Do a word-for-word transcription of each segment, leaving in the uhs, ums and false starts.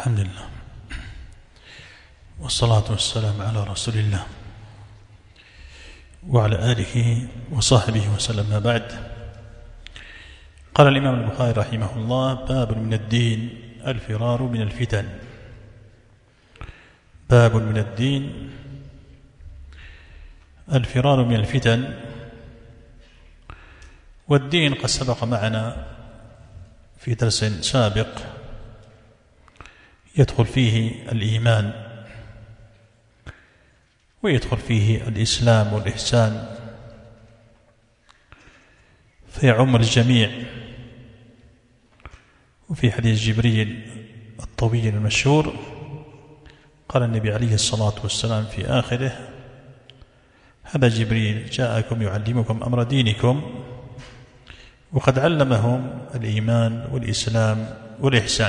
الحمد لله والصلاة والسلام على رسول الله وعلى آله وصحبه وسلم. ما بعد، قال الإمام البخاري رحمه الله: باب من الدين الفرار من الفتن. باب من الدين الفرار من الفتن. والدين قد سبق معنا في درس سابق يدخل فيه الإيمان ويدخل فيه الإسلام والإحسان، فيعم الجميع. وفي حديث جبريل الطويل المشهور قال النبي عليه الصلاة والسلام في آخره: هذا جبريل جاءكم يعلمكم أمر دينكم، وقد علمهم الإيمان والإسلام والإحسان.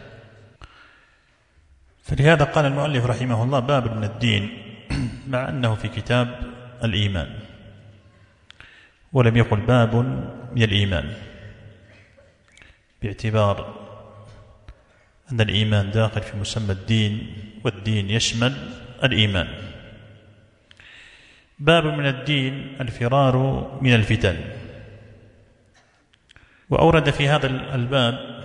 فلهذا قال المؤلف رحمه الله: باب من الدين، مع أنه في كتاب الإيمان، ولم يقل باب من الإيمان، باعتبار أن الإيمان داخل في مسمى الدين، والدين يشمل الإيمان. باب من الدين الفرار من الفتن. وأورد في هذا الباب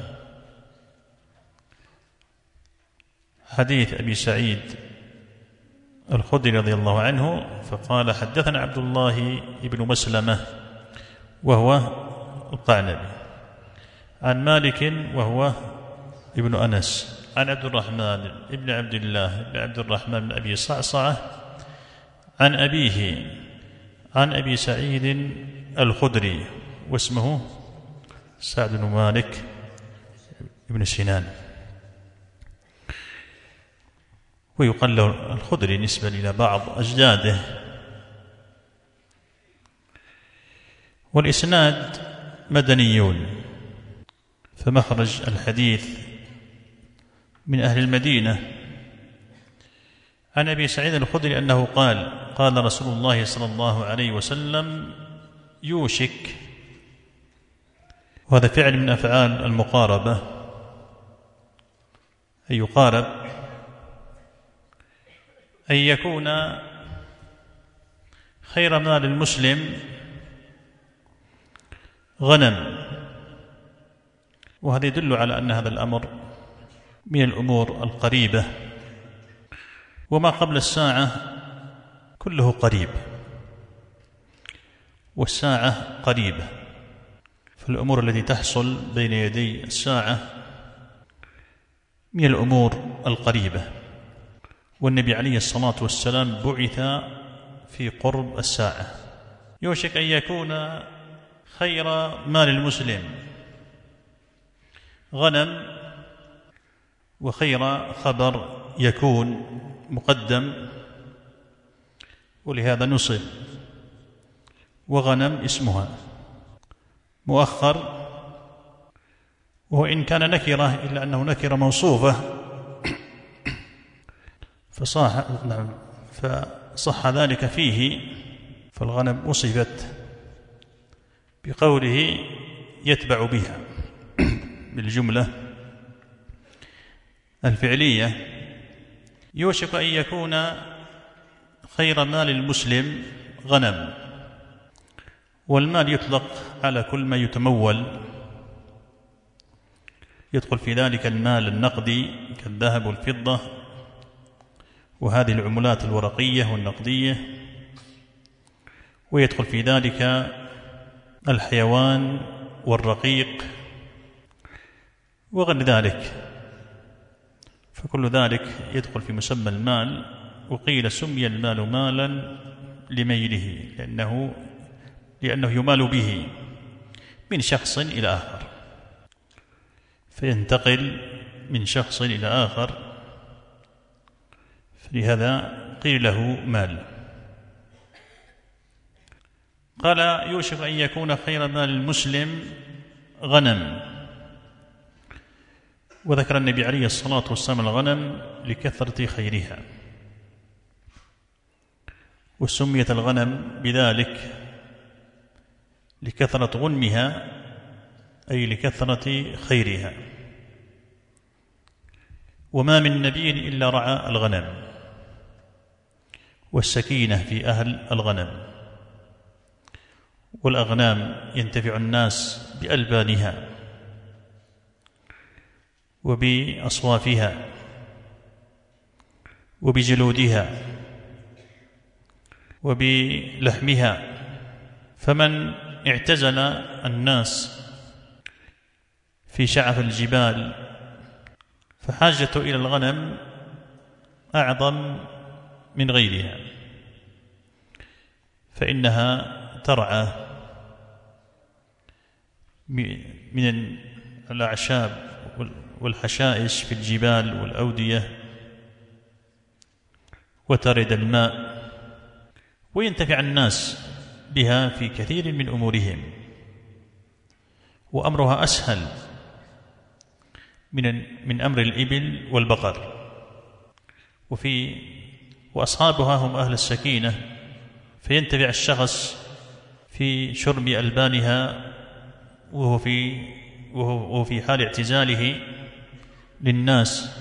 حديث أبي سعيد الخدري رضي الله عنه، فقال: حدثنا عبد الله بن مسلمة وهو القعنبي عن مالك وهو ابن أنس عن عبد الرحمن بن عبد الله بن عبد الرحمن بن أبي صعصعة عن أبيه عن أبي سعيد الخدري، واسمه سعد بن مالك بن سنان، ويقال له الخدري نسبة إلى بعض أجداده. والإسناد مدنيون، فمخرج الحديث من أهل المدينة. عن أبي سعيد الخدري أنه قال: قال رسول الله صلى الله عليه وسلم: يوشك، وهذا فعل من أفعال المقاربة، أي يقارب، أن يكون خير مال المسلم غنم. وهذا يدل على أن هذا الأمر من الأمور القريبة، وما قبل الساعة كله قريب، والساعة قريبة. فالأمور التي تحصل بين يدي الساعة من الأمور القريبة، والنبي عليه الصلاة والسلام بعث في قرب الساعة. يوشك أن يكون خير مال المسلم غنم، وخير خبر يكون مقدم، ولهذا نصب، وغنم اسمها مؤخر، وإن كان نكرة إلا أنه نكرة موصوفة، فصح, فصح ذلك فيه. فالغنم وصفت بقوله يتبع بها بالجملة الفعلية. يوشك أن يكون خير مال المسلم غنم. والمال يطلق على كل ما يتمول، يدخل في ذلك المال النقدي كالذهب والفضة وهذه العملات الورقية والنقدية، ويدخل في ذلك الحيوان والرقيق وغير ذلك، فكل ذلك يدخل في مسمى المال. وقيل سمي المال مالا لميله، لأنه لأنه يمال به من شخص إلى آخر، فينتقل من شخص إلى آخر، فلهذا قيل له مال. قال: يوشك أن يكون خير مال المسلم غنم. وذكر النبي عليه الصلاة والسلام الغنم لكثرة خيرها، وسميت الغنم بذلك لكثرة غنمها، أي لكثرة خيرها. وما من نبي إلا رعى الغنم، والسكينة في أهل الغنم، والأغنام ينتفع الناس بألبانها وبأصوافها وبجلودها وبلحمها، فمن اعتزل الناس في شعف الجبال فحاجته إلى الغنم أعظم من غيرها، فإنها ترعى من الأعشاب والحشائش في الجبال والأودية، وترد الماء، وينتفع الناس بها في كثير من أمورهم، وأمرها أسهل من من أمر الإبل والبقر. وفي وأصحابها هم أهل السكينة، فينتفع الشخص في شرب ألبانها وهو في وهو في حال اعتزاله للناس،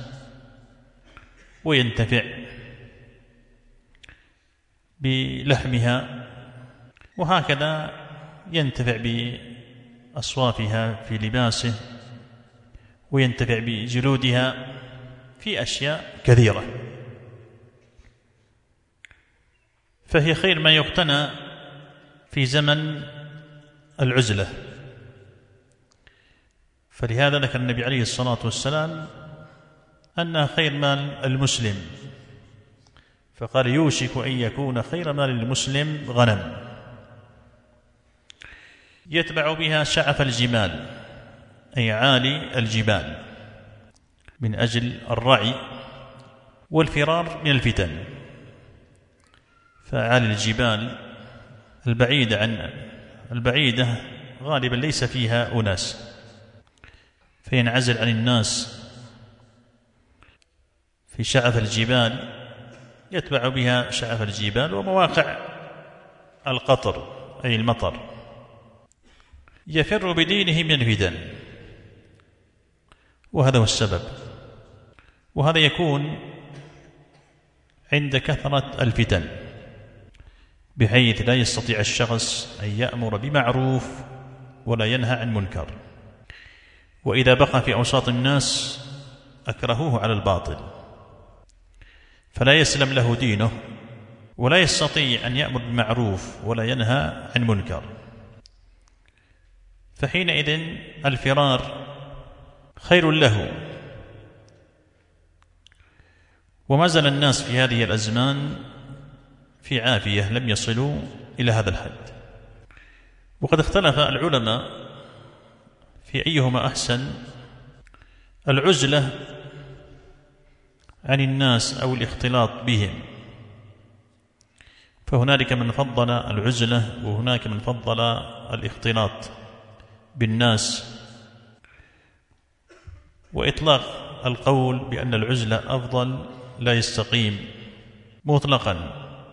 وينتفع بلحمها، وهكذا ينتفع بأصوافها في لباسه، وينتفع بجلودها في أشياء كثيرة، فهي خير ما يقتنى في زمن العزلة. فلهذا ذكر النبي عليه الصلاة والسلام أنها خير مال المسلم، فقال يوشك أن يكون خير مال المسلم غنم يتبع بها شعف الجمال، أي عالي الجبال، من أجل الرعي والفرار من الفتن. فعالي الجبال البعيدة عن البعيدة غالبا ليس فيها أناس، فينعزل عن الناس في شعف الجبال، يتبع بها شعف الجبال ومواقع القطر أي المطر، يفر بدينه من الفتن، وهذا هو السبب. وهذا يكون عند كثرة الفتن، بحيث لا يستطيع الشخص أن يأمر بمعروف ولا ينهى عن منكر، وإذا بقى في أوساط الناس أكرهوه على الباطل، فلا يسلم له دينه، ولا يستطيع أن يأمر بمعروف ولا ينهى عن منكر. فحينئذ الفرار خير له. وما زال الناس في هذه الأزمان في عافية، لم يصلوا إلى هذا الحد. وقد اختلف العلماء في أيهما أحسن، العزلة عن الناس أو الاختلاط بهم، فهنالك من فضل العزلة وهناك من فضل الاختلاط بالناس، وإطلاق القول بأن العزلة أفضل لا يستقيم مطلقا،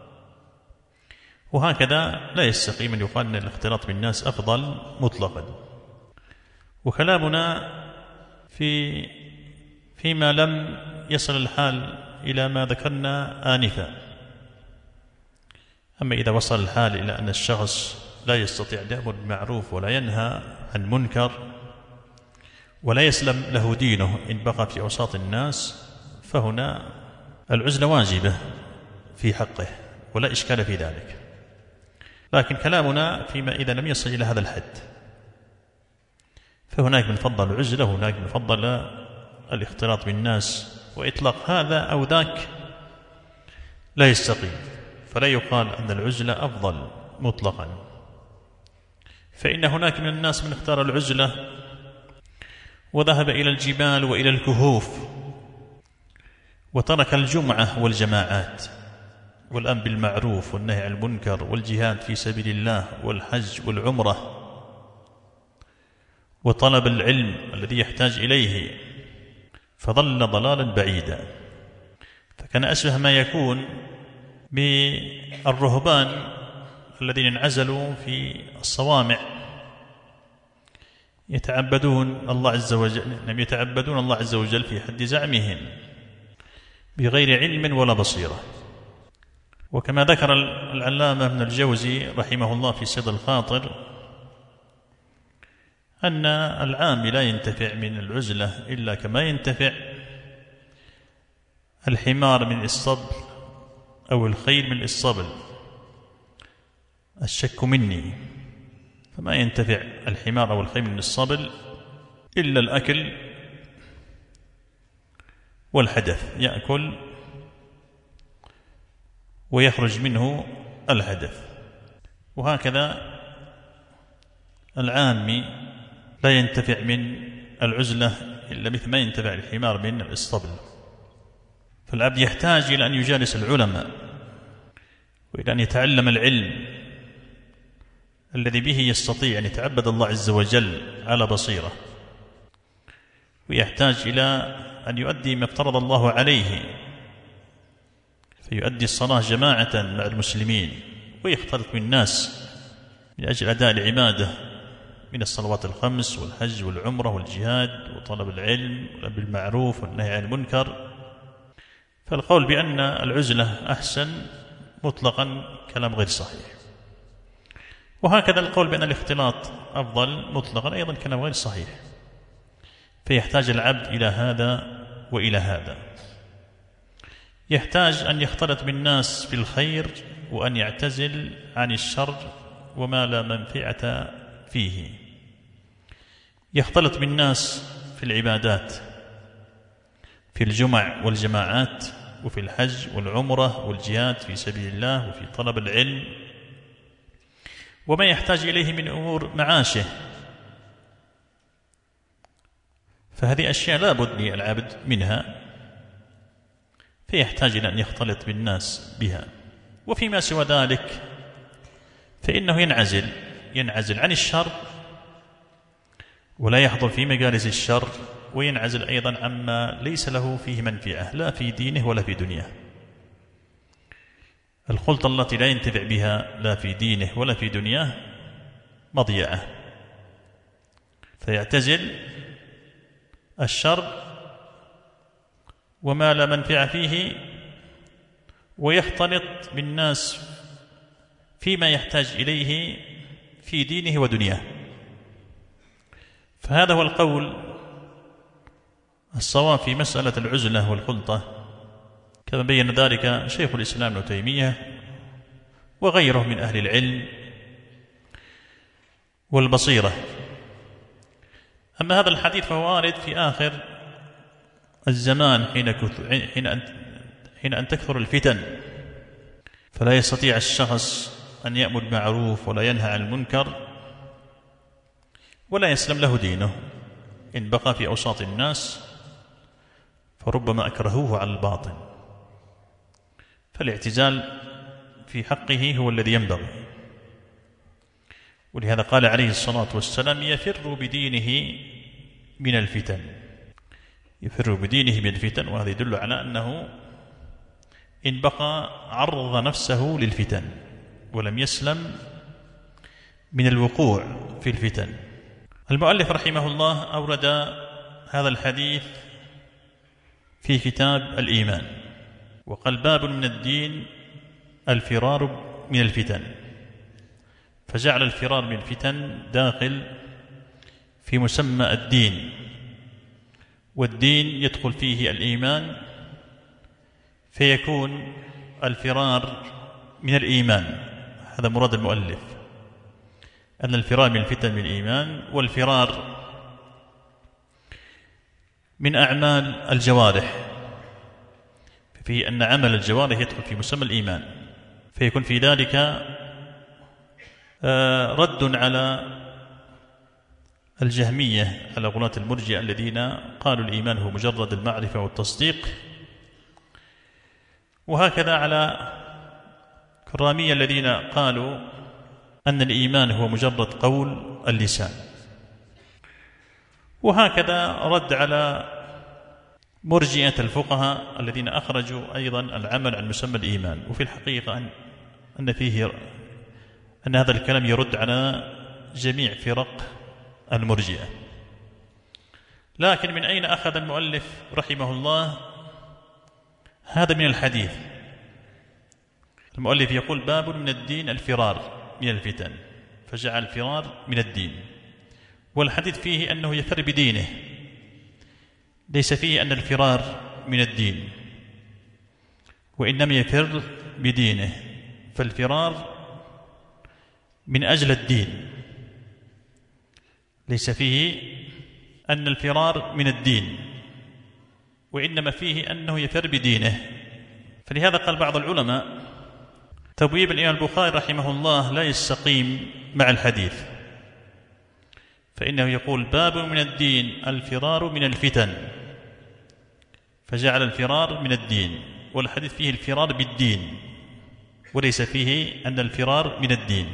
وهكذا لا يستقيم أن يقال أن الاختلاط بالناس أفضل مطلقا. وكلامنا في فيما لم يصل الحال إلى ما ذكرنا آنفا. أما إذا وصل الحال إلى أن الشخص لا يستطيع أن يأمر بالمعروف ولا ينهى عن منكر، ولا يسلم له دينه إن بقى في أوساط الناس، فهنا العزلة واجبة في حقه ولا إشكال في ذلك. لكن كلامنا فيما إذا لم يصل إلى هذا الحد، فهناك من فضل العزلة وهناك من فضل الاختلاط بالناس، وإطلاق هذا أو ذاك لا يستقيم، فلا يقال أن العزلة أفضل مطلقا. فإن هناك من الناس من اختار العزلة وذهب إلى الجبال وإلى الكهوف، وترك الجمعة والجماعات والأمر بالمعروف والنهي عن المنكر والجهاد في سبيل الله والحج والعمرة وطلب العلم الذي يحتاج إليه، فضل ضلالا بعيدا. فكان أشبه ما يكون بالرهبان الذين انعزلوا في الصوامع يتعبدون الله عز وجل، لم يتعبدون الله عز وجل في حد زعمهم، بغير علم ولا بصيرة. وكما ذكر العلامة ابن الجوزي رحمه الله في صيد الخاطر أن العام لا ينتفع من العزلة إلا كما ينتفع الحمار من الإصطبل أو الخيل من الإصطبل، الشك مني، فما ينتفع الحمار أو الخيل من الصبل إلا الأكل والحدث، يأكل ويخرج منه الحدث. وهكذا العامي لا ينتفع من العزلة إلا مثل ما ينتفع الحمار من الإصطبل. فالعبد يحتاج إلى أن يجالس العلماء وإلى أن يتعلم العلم الذي به يستطيع أن يتعبد الله عز وجل على بصيرة، ويحتاج إلى أن يؤدي ما افترض الله عليه، فيؤدي الصلاة جماعة مع المسلمين ويختلط بالناس من أجل أداء العبادة من الصلوات الخمس والحج والعمرة والجهاد وطلب العلم بالمعروف والنهي عن المنكر. فالقول بأن العزلة أحسن مطلقا كلام غير صحيح، وهكذا القول بأن الاختلاط أفضل مطلقا أيضا كلام غير صحيح. فيحتاج العبد إلى هذا وإلى هذا، يحتاج أن يختلط بالناس بالخير وأن يعتزل عن الشر وما لا منفعة فيه، يختلط بالناس في العبادات في الجمع والجماعات وفي الحج والعمرة والجهاد في سبيل الله وفي طلب العلم وما يحتاج إليه من أمور معاشه. فهذه أشياء لا بد للعبد منها، فيحتاج إلى أن يختلط بالناس بها. وفيما سوى ذلك فإنه ينعزل ينعزل عن الشر ولا يحضر في مجالس الشر، وينعزل أيضا عما ليس له فيه منفعة لا في دينه ولا في دنياه. الخلطة التي لا ينتفع بها لا في دينه ولا في دنياه مضيعة، فيعتزل الشر وما لا منفعة فيه ويختلط بالناس فيما يحتاج إليه في دينه ودنياه. فهذا هو القول الصواب في مسألة العزلة والخلطة، كما بين ذلك شيخ الإسلام ابن تيمية وغيره من أهل العلم والبصيرة. أما هذا الحديث فهو وارد في آخر الزمان حين حين أن حين أن تكثر الفتن، فلا يستطيع الشخص أن يأمر بالمعروف ولا ينهى عن المنكر ولا يسلم له دينه. إن بقى في أوساط الناس فربما أكرهوه على الباطل، فالاعتزال في حقه هو الذي ينبغي. ولهذا قال عليه الصلاة والسلام: يفر بدينه من الفتن، يفر بدينه من الفتن. وهذا يدل على أنه إن بقى عرض نفسه للفتن ولم يسلم من الوقوع في الفتن. المؤلف رحمه الله أورد هذا الحديث في كتاب الإيمان، وقال: باب من الدين الفرار من الفتن، فجعل الفرار من الفتن داخل في مسمى الدين، والدين يدخل فيه الإيمان، فيكون الفرار من الإيمان. هذا مراد المؤلف، أن الفرار من الفتن من الإيمان، والفرار من أعمال الجوارح، في أن عمل الجوارح يدخل في مسمى الإيمان، فيكون في ذلك رد على الجهمية، على غلاة المرجئة الذين قالوا الإيمان هو مجرد المعرفة والتصديق، وهكذا على كرامية الذين قالوا أن الإيمان هو مجرد قول اللسان، وهكذا رد على مرجئة الفقهاء الذين أخرجوا أيضا العمل عن مسمى الإيمان. وفي الحقيقة أن أن فيه أن هذا الكلام يرد على جميع فرق المرجئة. لكن من أين أخذ المؤلف رحمه الله هذا من الحديث. المؤلف يقول باب من الدين الفرار من الفتن، فجعل الفرار من الدين. والحديث فيه أنه يفر بدينه، ليس فيه أن الفرار من الدين، وإنما يفر بدينه. فالفرار من أجل الدين، ليس فيه أن الفرار من الدين، وإنما فيه أنه يفر بدينه. فلهذا قال بعض العلماء تبويب الإمام البخاري رحمه الله لا يستقيم مع الحديث، فإنه يقول باب من الدين الفرار من الفتن، فجعل الفرار من الدين، والحديث فيه الفرار بالدين، وليس فيه أن الفرار من الدين،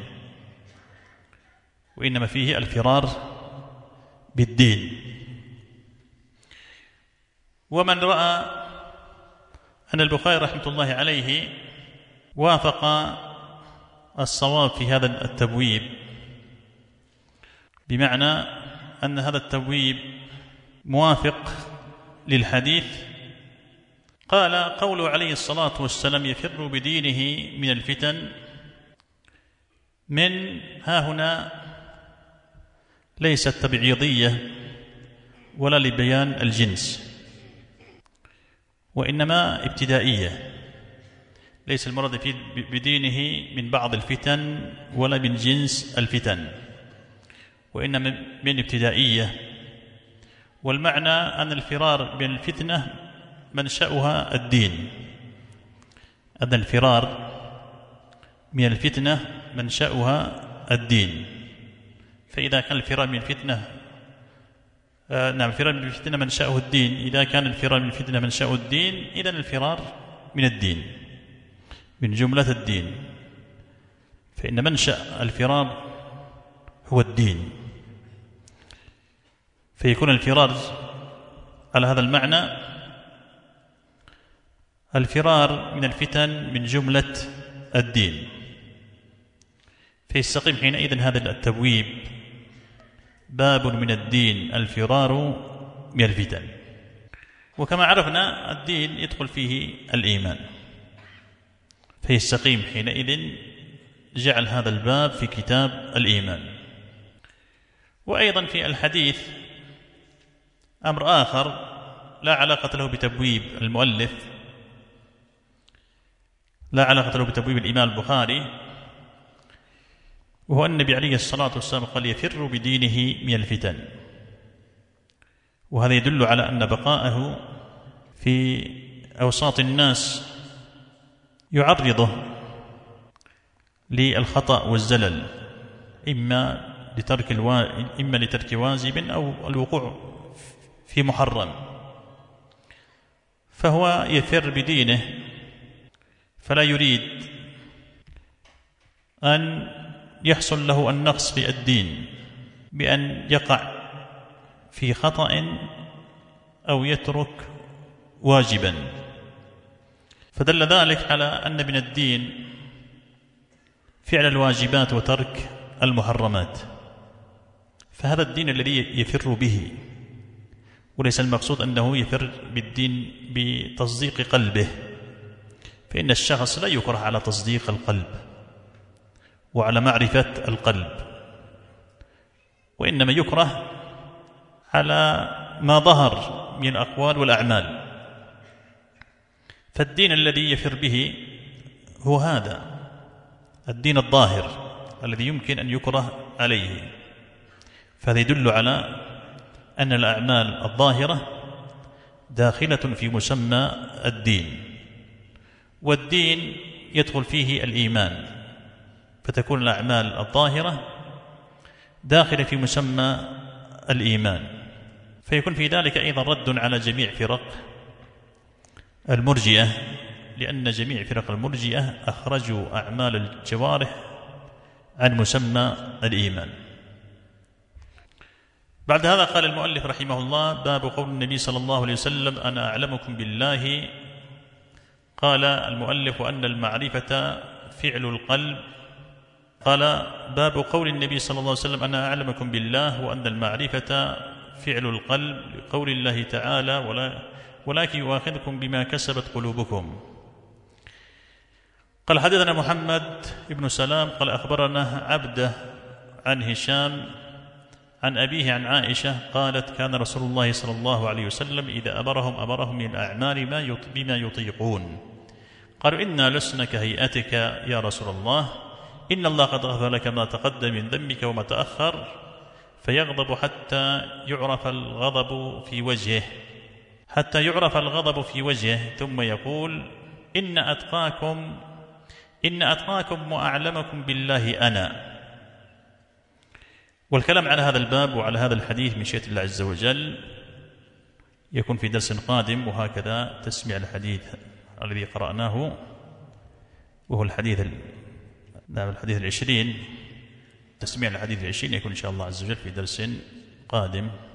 وإنما فيه الفرار بالدين. ومن رأى أن البخاري رحمة الله عليه وافق الصواب في هذا التبويب، بمعنى أن هذا التبويب موافق للحديث، قال قوله عليه الصلاة والسلام يفر بدينه من الفتن، من ها هنا ليست تبعيضية ولا لبيان الجنس، وإنما ابتدائية. ليس المراد في بدينه من بعض الفتن ولا من جنس الفتن، وإنما من ابتدائية. والمعنى أن الفرار من الفتنة منشأها الدين، أن الفرار من الفتنة منشأها الدين. فإذا كان الفرار من الفتنة آه نعم الفرار من الفتنة منشأه الدين، إذا كان الفرار من الفتنة منشأه الدين، إذن الفرار من الدين، من جملة الدين، فإن منشأ الفرار هو الدين. فيكون الفرار على هذا المعنى الفرار من الفتن من جملة الدين، فيستقيم حينئذ هذا التبويب باب من الدين الفرار من الفتن. وكما عرفنا الدين يدخل فيه الإيمان، فيستقيم حينئذ جعل هذا الباب في كتاب الإيمان. وأيضا في الحديث أمر آخر لا علاقة له بتبويب المؤلف، لا علاقة له بتبويب الإمام البخاري، وهو أن النبي عليه الصلاة والسلام قال يفر بدينه من الفتن، وهذا يدل على أن بقاءه في أوساط الناس يعرضه للخطأ والزلل، إما لترك الوا... إما لترك واجب أو الوقوع في محرم، فهو يفر بدينه، فلا يريد أن يحصل له النقص في الدين بأن يقع في خطأ أو يترك واجبا. فدل ذلك على أن من الدين فعل الواجبات وترك المحرمات، فهذا الدين الذي يفر به، وليس المقصود أنه يفر بالدين بتصديق قلبه، فإن الشخص لا يكره على تصديق القلب وعلى معرفة القلب، وإنما يكره على ما ظهر من الأقوال والأعمال. فالدين الذي يفر به هو هذا الدين الظاهر الذي يمكن أن يكره عليه، فهذا يدل على أن الأعمال الظاهرة داخلة في مسمى الدين، والدين يدخل فيه الإيمان، فتكون الأعمال الظاهرة داخلة في مسمى الإيمان. فيكون في ذلك أيضا رد على جميع فرق المرجئة، لأن جميع فرق المرجئة أخرجوا أعمال الجوارح عن مسمى الإيمان. بعد هذا قال المؤلف رحمه الله باب قول النبي صلى الله عليه وسلم أنا أعلمكم بالله. قال المؤلف وأن المعرفة فعل القلب. قال باب قول النبي صلى الله عليه وسلم أنا أعلمكم بالله، وأن المعرفة فعل القلب، لقول الله تعالى ولا ولكن يؤاخذكم بما كسبت قلوبكم. قال حدثنا محمد بن سلام قال أخبرنا عبده عن هشام عن أبيه عن عائشة قالت كان رسول الله صلى الله عليه وسلم إذا أمرهم أمرهم من الأعمال ما بما يطيقون. قالوا إنا لسنا كهيئتك يا رسول الله، إن الله قد غفر لك ما تقدم من ذنبك وما تأخر، فيغضب حتى يعرف الغضب في وجهه حتى يعرف الغضب في وجهه ثم يقول إن أتقاكم إن أتقاكم وأعلمكم بالله أنا. والكلام على هذا الباب وعلى هذا الحديث من شيء الله عز وجل يكون في درس قادم، وهكذا تسمع الحديث الذي قرأناه وهو الحديث نعم الحديث العشرين، تسميع الحديث العشرين يكون إن شاء الله عز وجل في درس قادم.